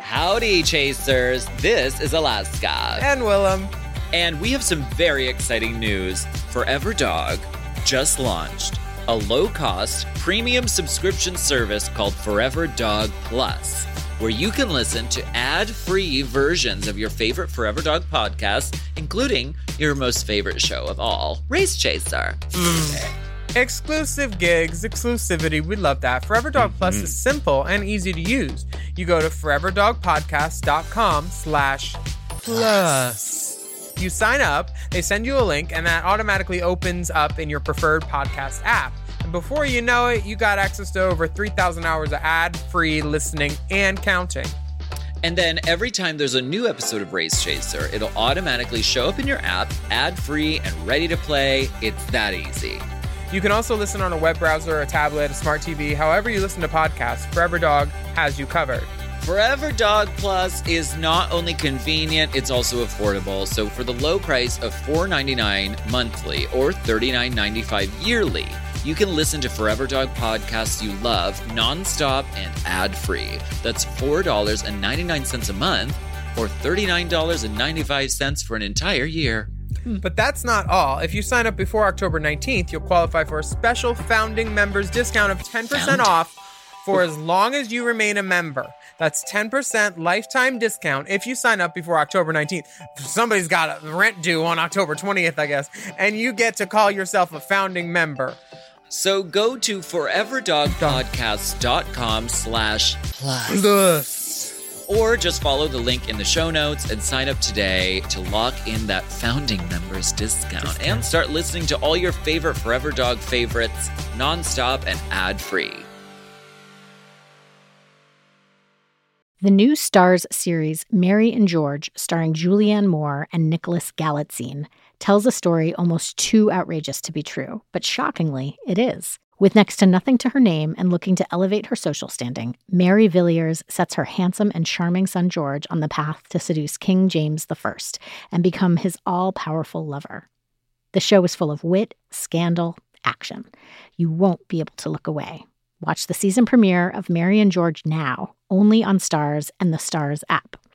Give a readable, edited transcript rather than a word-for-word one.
Howdy, Chasers. This is Alaska. And Willem. And we have some very exciting news. Forever Dog just launched a low-cost premium subscription service called Forever Dog Plus, where you can listen to ad-free versions of your favorite Forever Dog podcasts, including your most favorite show of all, Race Chaser. Exclusive gigs, exclusivity, we love that. Forever Dog Plus is simple and easy to use. You go to foreverdogpodcast.com/plus. You sign up, they send you a link, and that automatically opens up in your preferred podcast app. And before you know it, you got access to over 3,000 hours of ad-free listening and counting. And then every time there's a new episode of Race Chaser, it'll automatically show up in your app, ad-free and ready to play. It's that easy. You can also listen on a web browser, a tablet, a smart TV, however you listen to podcasts. Forever Dog has you covered. Forever Dog Plus is not only convenient, it's also affordable. So for the low price of $4.99 monthly or $39.95 yearly, you can listen to Forever Dog podcasts you love nonstop and ad-free. That's $4.99 a month or $39.95 for an entire year. But that's not all. If you sign up before October 19th, you'll qualify for a special founding members discount of 10% off for as long as you remain a member. That's 10% lifetime discount if you sign up before October 19th. Somebody's got a rent due on October 20th, I guess. And you get to call yourself a founding member. So go to foreverdogpodcast.com/plus. Or just follow the link in the show notes and sign up today to lock in that founding members discount and start listening to all your favorite Forever Dog favorites nonstop and ad-free. The new Starz series, Mary and George, starring Julianne Moore and Nicholas Galitzine, tells a story almost too outrageous to be true, but shockingly, it is. With next to nothing to her name and looking to elevate her social standing, Mary Villiers sets her handsome and charming son George on the path to seduce King James I and become his all-powerful lover. The show is full of wit, scandal, action. You won't be able to look away. Watch the season premiere of Mary and George now, only on Starz and the Starz app.